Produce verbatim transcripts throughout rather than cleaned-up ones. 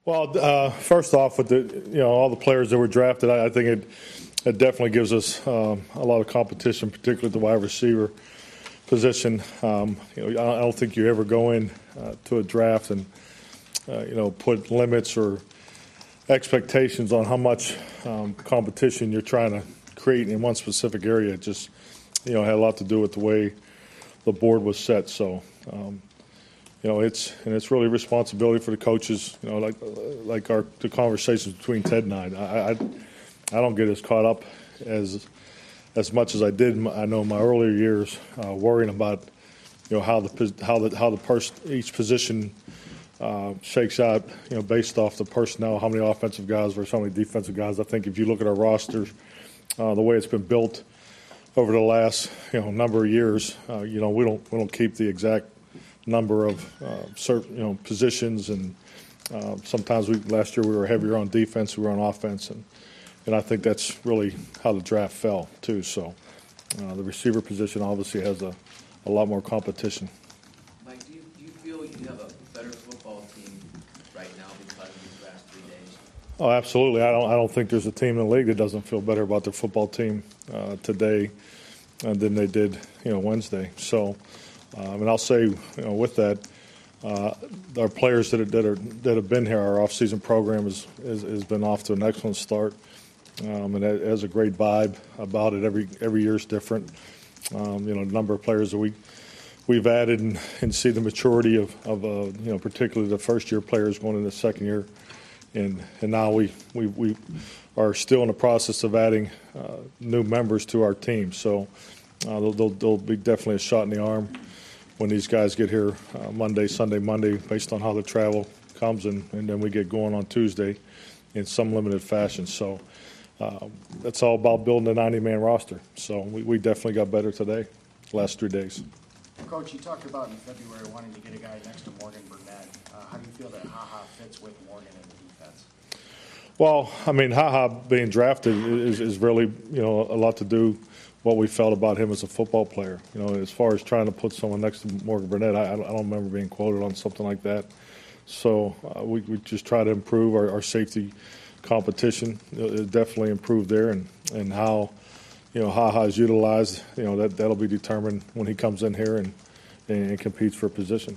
Well, uh, first off, with the you know all the players that were drafted, I, I think it it definitely gives us um, a lot of competition, particularly at the wide receiver position. Um, you know, I don't think you ever go in uh, to a draft and uh, you know put limits or expectations on how much um, competition you're trying to create in one specific area. It just you know had a lot to do with the way the board was set. So. Um, You know, it's and it's really responsibility for the coaches. You know, like like our the conversations between Ted and I. I, I, I don't get as caught up as as much as I did. I know in my earlier years, uh, worrying about you know how the how the how the person each position uh, shakes out. You know, based off the personnel, how many offensive guys versus how many defensive guys. I think if you look at our rosters, uh, the way it's been built over the last you know number of years, uh, you know we don't we don't keep the exact number of uh, certain you know positions, and uh, sometimes we last year we were heavier on defense, we were on offense, and and I think that's really how the draft fell too. So uh, the receiver position obviously has a, a lot more competition. Mike, do you, do you feel you have a better football team right now because of these last three days? Oh, absolutely. I don't I don't think there's a team in the league that doesn't feel better about their football team uh, today uh, than they did you know Wednesday. So. Um, and I'll say, you know, with that, uh, our players that are, that are that have been here, our off-season program has has, has been off to an excellent start, um, and it has a great vibe about it. Every every year is different. Um, you know, the number of players that we we've added and, and see the maturity of of uh, you know, particularly the first-year players going into the second year, and and now we we we are still in the process of adding uh, new members to our team. So uh, they'll, they'll, they'll be definitely a shot in the arm when these guys get here uh, Monday, Sunday, Monday, based on how the travel comes, and, and then we get going on Tuesday in some limited fashion. So uh, that's all about building a ninety-man roster. So we, we definitely got better today, last three days. Coach, you talked about in February wanting to get a guy next to Morgan Burnett. Uh, how do you feel that HaHa fits with Morgan in the defense? Well, I mean, HaHa being drafted is, is really, you know, a lot to do what we felt about him as a football player. You know, as far as trying to put someone next to Morgan Burnett, I, I don't remember being quoted on something like that. So uh, we, we just try to improve our, our safety competition. It definitely improved there, and, and how, you know, HaHa is utilized, you know, that, that'll be determined when he comes in here and, and competes for a position.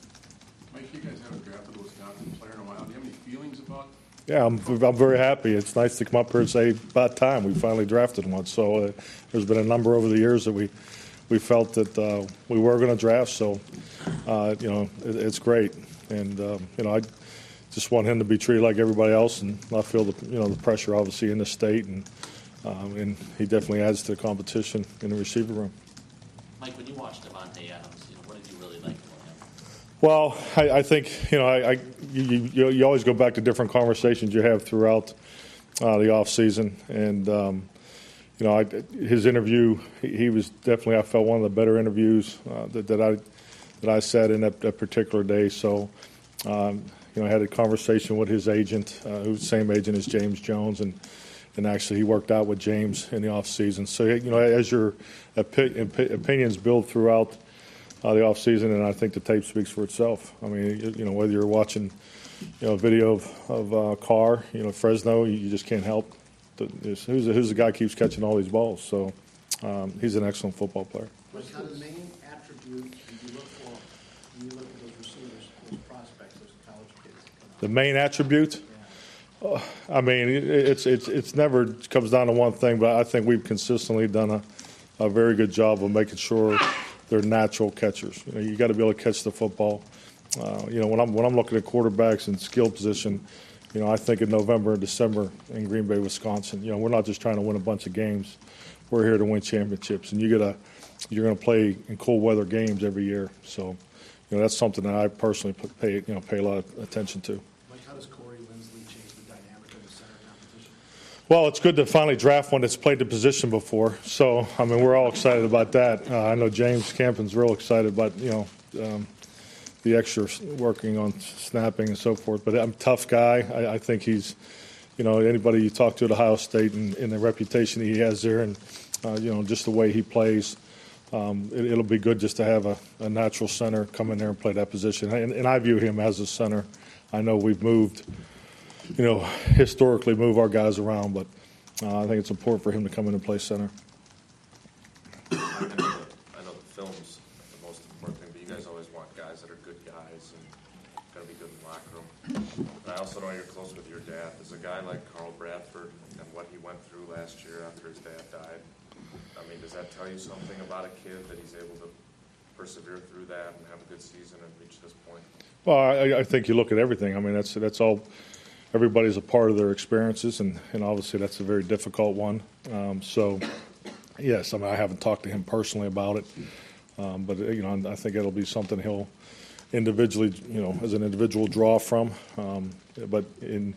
Mike, you guys haven't drafted a Wisconsin player in a while. Do you have any feelings about it? Yeah, I'm, I'm very happy. It's nice to come up here and say, about time we finally drafted one. So uh, there's been a number over the years that we we felt that uh, we were going to draft. So, uh, you know, it, it's great. And, um, you know, I just want him to be treated like everybody else and not feel the, you know, the pressure, obviously, in the state. And, um, and he definitely adds to the competition in the receiver room. Mike, when you watched Davante Adams, you know, what did you really like about him? Well, I, I think, you know, I, I you, you, you always go back to different conversations you have throughout uh, the off season, and um, you know, I, his interview, he, he was definitely, I felt, one of the better interviews uh, that, that I that I sat in that, that particular day. So, um, you know, I had a conversation with his agent, uh, who's the same agent as James Jones, and and actually he worked out with James in the off season. So, you know, as your opi- opinions build throughout Uh, the offseason, and I think the tape speaks for itself. I mean, you, you know, whether you're watching, you know, a video of, of uh, Carr, you know, Fresno, you, you just can't help. The, who's, the, who's the guy who keeps catching all these balls? So um, he's an excellent football player. What's the main attribute do you look for when you look at those receivers, those prospects, those college kids? The main attribute? Yeah. Uh, I mean, it, it's it's it's never comes down to one thing, but I think we've consistently done a, a very good job of making sure they're natural catchers. You know, you got to be able to catch the football. Uh, you know, when I'm when I'm looking at quarterbacks and skill position, you know, I think in November and December in Green Bay, Wisconsin. You know, we're not just trying to win a bunch of games. We're here to win championships, and you gotta you're going to play in cold weather games every year. So, you know, that's something that I personally pay you know pay a lot of attention to. Mike, how does Corey Linsley change the dynamic of the center competition? Well, it's good to finally draft one that's played the position before. So, I mean, we're all excited about that. Uh, I know James Campion's real excited about, you know, um, the extra working on snapping and so forth. But I'm a tough guy. I, I think he's, you know, anybody you talk to at Ohio State and, and the reputation he has there and, uh, you know, just the way he plays, um, it, it'll be good just to have a, a natural center come in there and play that position. And, and I view him as a center. I know we've moved, you know, historically move our guys around, but uh, I think it's important for him to come in and play center. I know the, I know the film's the most important thing, but you guys always want guys that are good guys and going to be good in the locker room. And I also know you're close with your dad. There's a guy like Carl Bradford and what he went through last year after his dad died. I mean, does that tell you something about a kid that he's able to persevere through that and have a good season and reach this point? Well, I, I think you look at everything. I mean, that's that's all. Everybody's a part of their experiences, and, and obviously that's a very difficult one. Um, so, yes, I mean, I haven't talked to him personally about it, um, but you know, I think it'll be something he'll individually, you know, as an individual draw from. Um, but in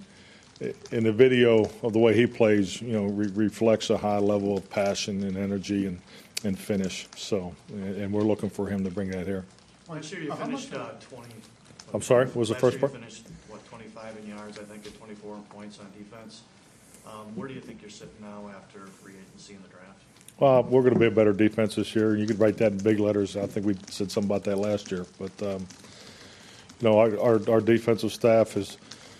in the video of the way he plays, you know, re- reflects a high level of passion and energy and, and finish. So, and, and we're looking for him to bring that here. Last year you Uh, how finished much- uh, twenty. I'm sorry, what was the last first year part? You finished, what, twenty-five in yards, I think, and twenty-four in points on defense. Um, Where do you think you're sitting now after free agency in the draft? Well, we're going to be a better defense this year. You could write that in big letters. I think we said something about that last year. But, um, you know, our, our, our defensive staff has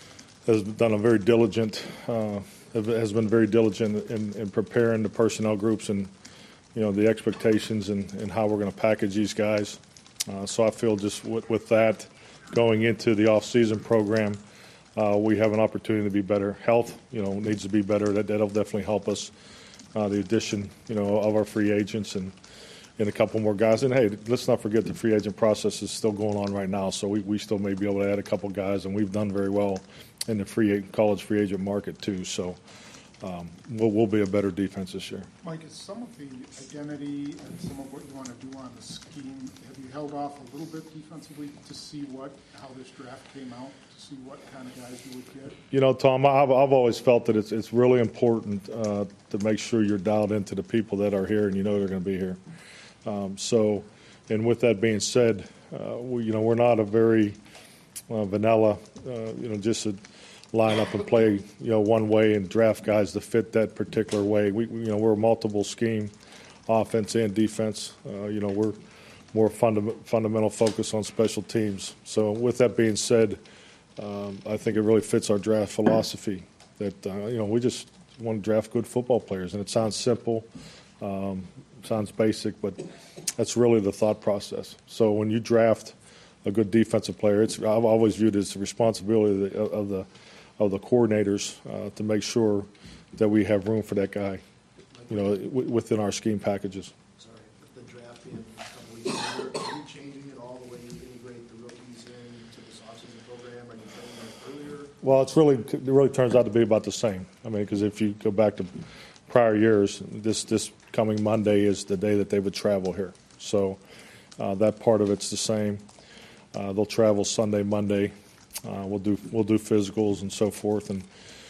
has done a very diligent, uh, has been very diligent in, in preparing the personnel groups and, you know, the expectations and, and how we're going to package these guys. Uh, so I feel just with, with that going into the off-season program, uh, we have an opportunity to be better. Health, you know, needs to be better. That, that'll definitely help us. Uh, the addition, you know, of our free agents and, and a couple more guys. And, hey, let's not forget the free agent process is still going on right now, so we, we still may be able to add a couple guys, and we've done very well in the free college free agent market too. So um, we'll, we'll be a better defense this year. Mike, is some of the identity and some of what you want to do on the scheme, have you held off a little bit defensively to see what, how this draft came out, to see what kind of guys you would get? You know, Tom, I've, I've always felt that it's, it's really important uh, to make sure you're dialed into the people that are here and you know they're going to be here. Um, so, and with that being said, uh, we, you know, we're not a very uh, vanilla, uh, you know, just a line up and play, you know, one way and draft guys to fit that particular way. We, we you know, we're a multiple scheme, offense and defense. Uh, you know, we're more funda- fundamental focus on special teams. So, with that being said, um, I think it really fits our draft philosophy. That uh, you know, we just want to draft good football players, and it sounds simple. Um, Sounds basic, but that's really the thought process. So when you draft a good defensive player, it's I've always viewed it as the responsibility of the of the, of the coordinators uh, to make sure that we have room for that guy, you know, w- within our scheme packages. Sorry, the draft being a couple weeks later, are you changing it all the way you integrate the rookies into this offseason program? Are you training them earlier? Well, it's really it really turns out to be about the same. I mean, because if you go back to prior years, this this coming Monday is the day that they would travel here. So uh, that part of it's the same. Uh, they'll travel Sunday, Monday. Uh, we'll do we'll do physicals and so forth, and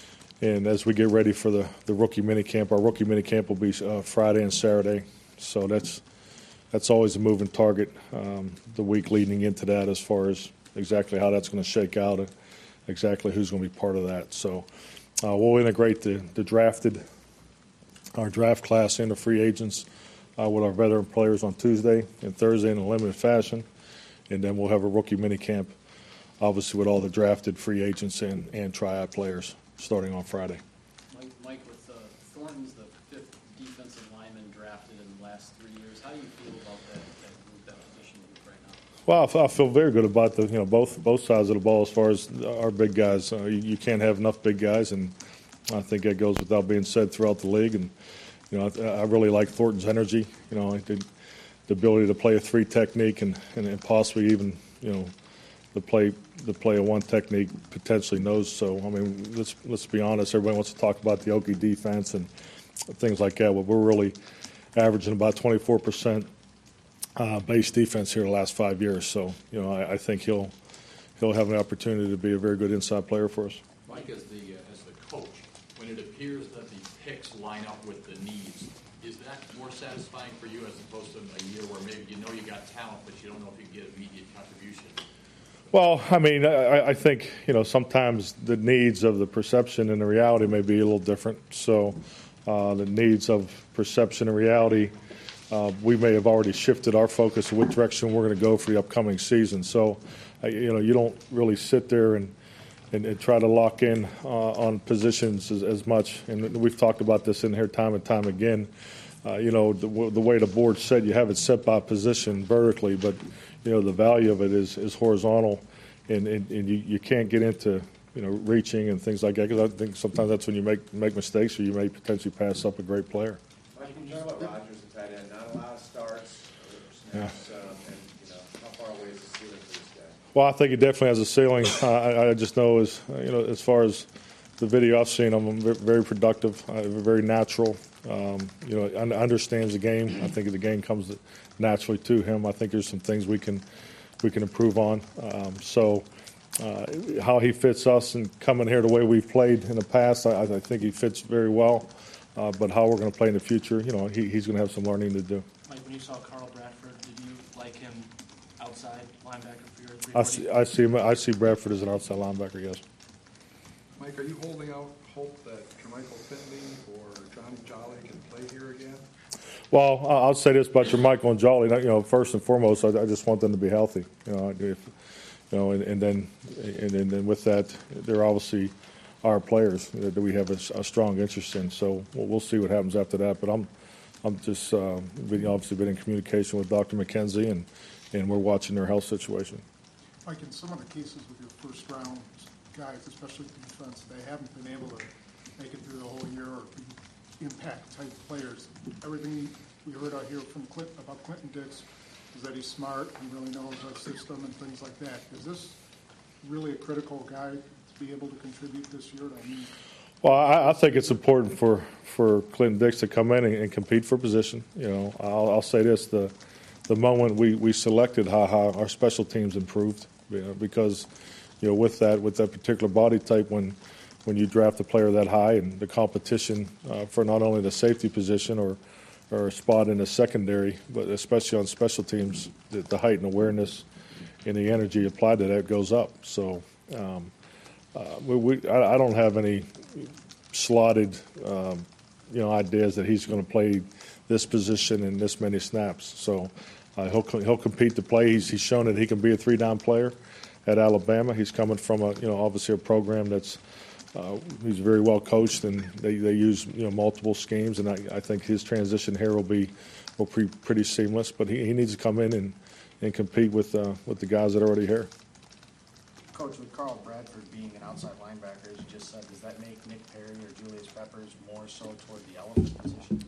and as we get ready for the, the rookie minicamp, our rookie minicamp will be uh, Friday and Saturday. So that's that's always a moving target. Um, the week leading into that, as far as exactly how that's going to shake out, and exactly who's going to be part of that. So uh, we'll integrate the the drafted. Our draft class and the free agents uh, with our veteran players on Tuesday and Thursday in a limited fashion. And then we'll have a rookie minicamp, obviously with all the drafted free agents and, and tryout players starting on Friday. Mike, Mike with uh, Thornton's the fifth defensive lineman drafted in the last three years. How do you feel about that, that, that position group right now? Well, I f- I feel very good about the you know both both sides of the ball as far as our big guys. Uh, you, you can't have enough big guys, and I think that goes without being said throughout the league. And you know, I, I really like Thornton's energy. You know, the, the ability to play a three technique and, and, and possibly even you know the play the play a one technique potentially knows. So I mean, let's let's be honest. Everybody wants to talk about the Okie defense and things like that. But we're really averaging about twenty-four percent uh, base defense here the last five years. So you know, I, I think he'll he'll have an opportunity to be a very good inside player for us. Mike, as the uh, as the coach, when it appears that the picks line up with the needs, is that more satisfying for you as opposed to a year where maybe you know you got talent, but you don't know if you get immediate contribution? Well, I mean, I, I think, you know, sometimes the needs of the perception and the reality may be a little different. So uh, the needs of perception and reality, uh, we may have already shifted our focus of what direction we're going to go for the upcoming season. So, uh, you know, you don't really sit there and and, and try to lock in uh, on positions as, as much. And we've talked about this in here time and time again. Uh, you know, the, the way the board's set, you have it set by position vertically, but, you know, the value of it is, is horizontal, and, and, and you, you can't get into, you know, reaching and things like that, because I think sometimes that's when you make make mistakes, or you may potentially pass up a great player. Mike, can you talk about Rodgers, the tight end, not a lot of starts, or snaps, um, and, you know, how far away is the ceiling for this guy? Well, I think he definitely has a ceiling. Uh, I, I just know, as you know, as far as the video I've seen, I'm very productive, uh, very natural. Um, you know, un- understands the game. I think the game comes naturally to him. I think there's some things we can we can improve on. Um, so, uh, how he fits us and coming here the way we've played in the past, I, I think he fits very well. Uh, but how we're going to play in the future, you know, he, he's going to have some learning to do. Mike, when you saw Carl Bradford, did you like him outside linebacker for your three? I see, I see him. I see Bradford as an outside linebacker. Yes. Mike, are you holding out hope that Jermichael Finley or Johnny Jolly can play here again? Well, I'll say this about Jermichael and Jolly. You know, first and foremost, I, I just want them to be healthy. You know, if, you know, and, and then and, and then with that, they're obviously our players that we have a, a strong interest in. So we'll, we'll see what happens after that. But I'm I'm just uh, been, obviously been in communication with Doctor McKenzie, and and we're watching their health situation. Like in some of the cases with your first round guys, especially defense, they haven't been able to make it through the whole year or be impact type players. Everything we heard out here from Clint about Clinton Dix is that he's smart, he really knows our system and things like that. Is this really a critical guy to be able to contribute this year? I mean, well, I, I think it's important for, for Clinton Dix to come in and, and compete for position. You know, I'll, I'll say this: the the moment we, we selected Ha Ha, our special teams improved, you know, because you know with that with that particular body type, when when you draft a player that high, and the competition uh, for not only the safety position or or a spot in the secondary, but especially on special teams, the, the height and awareness and the energy applied to that goes up. So um, uh, we, we I, I don't have any slotted um, you know ideas that he's going to play this position in this many snaps. So uh, he'll he'll compete to play. He's he's shown that he can be a three down player at Alabama. He's coming from a you know obviously a program that's uh, he's very well coached, and they, they use you know multiple schemes, and I, I think his transition here will be will be pretty seamless. But he, he needs to come in and, and compete with uh, with the guys that are already here. Coach, with Carl Bradford being an outside linebacker, as you just said, does that make Nick Perry or Julius Peppers more so toward the elephant position?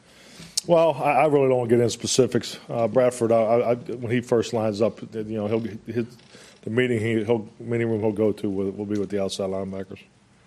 Well, I, I really don't want to get into specifics. Uh, Bradford, I, I, when he first lines up, you know, he'll his, the meeting he he'll meeting room he'll go to will, will be with the outside linebackers.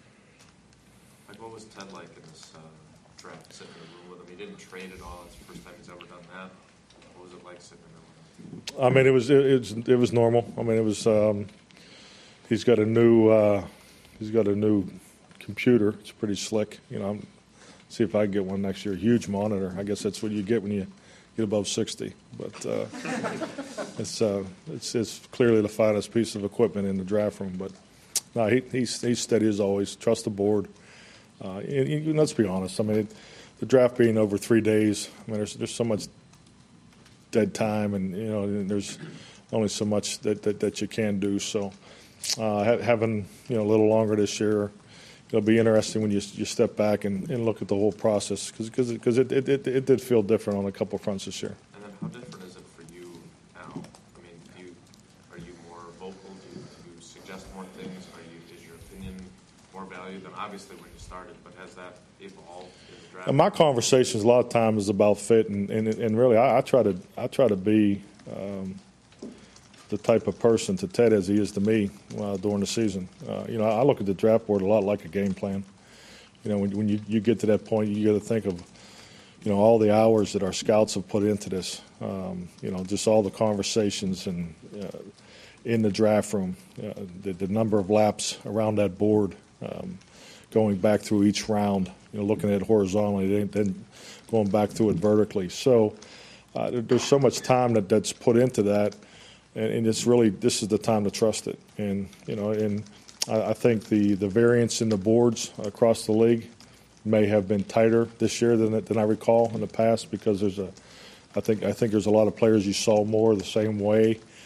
Like, what was Ted like in this uh, draft, sitting in the room with him? He didn't trade at all. It's the first time he's ever done that. What was it like sitting in the room? I mean, it was it, it was it was normal. I mean, it was. Um, he's got a new uh, he's got a new computer. It's pretty slick. You know, I'm, see if I can get one next year. Huge monitor. I guess that's what you get when you get above sixty. But uh, it's uh, it's it's clearly the finest piece of equipment in the draft room. But no, he, he's he's steady as always. Trust the board. Uh, and, and let's be honest. I mean, it, the draft being over three days. I mean, there's there's so much dead time, and you know, and there's only so much that, that, that you can do. So uh, having you know a little longer this year, it'll be interesting when you you step back and, and look at the whole process, because because it, it, it, it did feel different on a couple fronts this year. And then how different is it for you now? I mean, do you, are you more vocal? Do you, do you suggest more things? Are you, is your opinion more valued than obviously when you started? But has that evolved in the draft? And my conversations a lot of times is about fit, and, and, and really I, I try to I try to be um, the type of person to Ted as he is to me uh, during the season. Uh, you know, I look at the draft board a lot like a game plan. You know, when, when you, you get to that point, you got to think of, you know, all the hours that our scouts have put into this. Um, you know, just all the conversations and uh, in the draft room, uh, the, the number of laps around that board, um, going back through each round. You know, looking at it horizontally, then going back through it vertically. So uh, there, there's so much time that, that's put into that. And, and it's really, this is the time to trust it. And, you know, and I, I think the, the variance in the boards across the league may have been tighter this year than than I recall in the past, because there's a, I think I think there's a lot of players you saw more the same way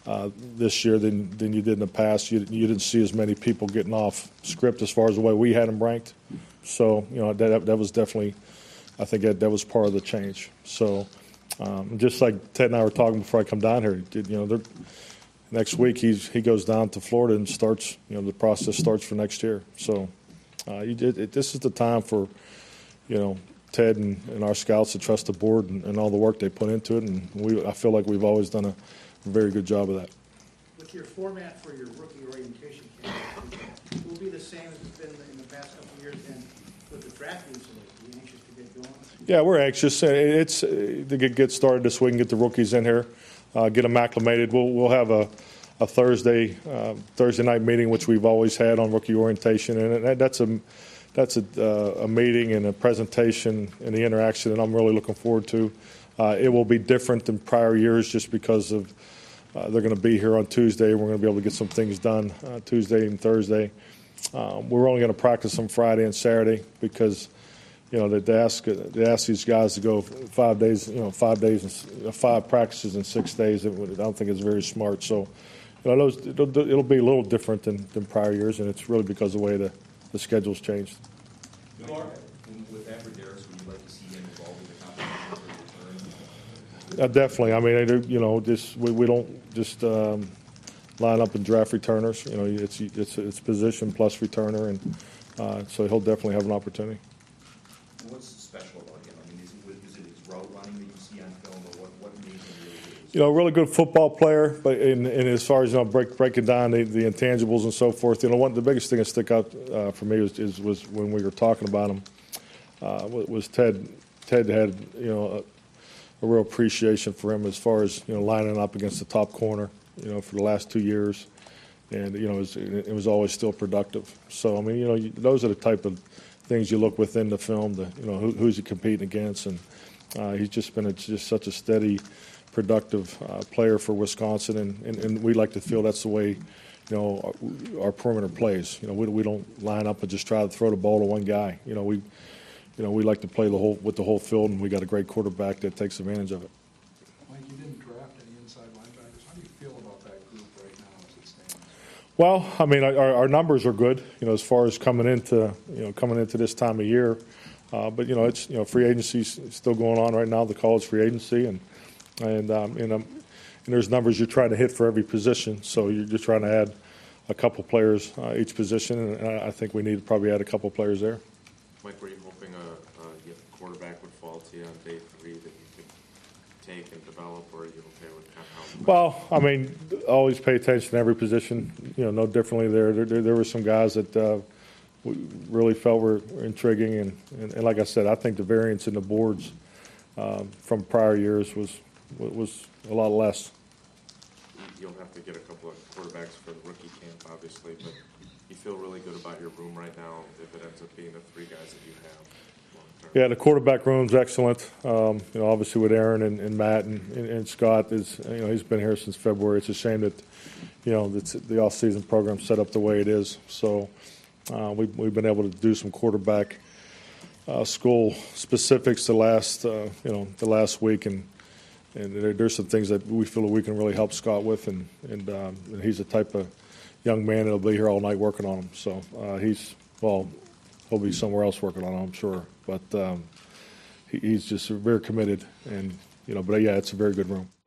uh, this year than than you did in the past. You you didn't see as many people getting off script as far as the way we had them ranked. So you know that that was definitely, I think that that was part of the change. So um, just like Ted and I were talking before I come down here, did you know they're. Next week, he's he goes down to Florida and starts. You know, the process starts for next year. So, uh, you did, it, this is the time for, you know, Ted and, and our scouts to trust the board and, and all the work they put into it. And we, I feel like we've always done a very good job of that. With your format for your rookie orientation camp, it will be the same as it's been in the past couple of years, and with the draft being so late. Are you anxious to get going? Yeah, we're anxious. It's uh, to get, get started this week and get the rookies in here. Uh, get them acclimated. We'll we'll have a, a Thursday uh, Thursday night meeting, which we've always had on rookie orientation, and that, that's a that's a, uh, a meeting and a presentation and the interaction that I'm really looking forward to. Uh, it will be different than prior years, just because of uh, they're going to be here on Tuesday. We're going to be able to get some things done uh, Tuesday and Thursday. Um, we're only going to practice on Friday and Saturday because. You know, they ask they ask these guys to go five days, you know, five days and five practices in six days. I don't think it's very smart. So, you know, those, it'll, it'll be a little different than, than prior years, and it's really because of the way the, the schedule's changed. Mark, with Aberdaris, would you like to see him involved in the competition for return? Uh, definitely. I mean, you know, just we, we don't just um, line up and draft returners. You know, it's it's it's position plus returner, and uh, so he'll definitely have an opportunity. What's special about him? I mean, is it, is it his route running that you see on film, or what, what made him really good? You know, really good football player, but in, in as far as you know, break, breaking down the, the intangibles and so forth. You know, one the biggest thing that stuck out uh, for me was, is, was when we were talking about him uh, was Ted. Ted had you know a, a real appreciation for him as far as you know lining up against the top corner. You know, for the last two years, and you know it was, it was always still productive. So I mean, you know, those are the type of things you look within the film, the, you know, who, who's he competing against, and uh, he's just been a, just such a steady, productive uh, player for Wisconsin, and, and, and we like to feel that's the way, you know, our, our perimeter plays. You know, we, we don't line up and just try to throw the ball to one guy. You know, we, you know, we like to play the whole with the whole field, and we got a great quarterback that takes advantage of it. Mike, you didn't draft any inside linebackers. How do you feel about that group right now as it stands? Well, I mean, our, our numbers are good, you know, as far as coming into, you know, coming into this time of year. Uh, but you know, it's you know, free agency's still going on right now, the college free agency, and and um, and, um, and there's numbers you're trying to hit for every position. So you're just trying to add a couple players uh, each position, and I think we need to probably add a couple players there. Mike, were you hoping a, a quarterback would fall to you on day three that you could take and develop, or are you okay with kind of how? Well, I mean, always pay attention to every position. You know, no differently there. There, there, there were some guys that uh, we really felt were intriguing, and, and, and like I said, I think the variance in the boards um, from prior years was was a lot less. You'll have to get a couple of quarterbacks for the rookie camp, obviously, but you feel really good about your room right now if it ends up being the three guys that you have. Yeah, the quarterback room's excellent. Um, you know, obviously with Aaron and, and Matt and, and, and Scott is, you know, he's been here since February. It's a shame that, you know, that's the off-season program set up the way it is. So uh, we, we've been able to do some quarterback uh, school specifics the last, uh, you know, the last week, and and there, there's some things that we feel that we can really help Scott with, and and, um, and he's the type of young man that'll be here all night working on them. So uh, he's well. He'll be somewhere else working on it, I'm sure. But um, he, he's just very committed, and you know. But yeah, it's a very good room.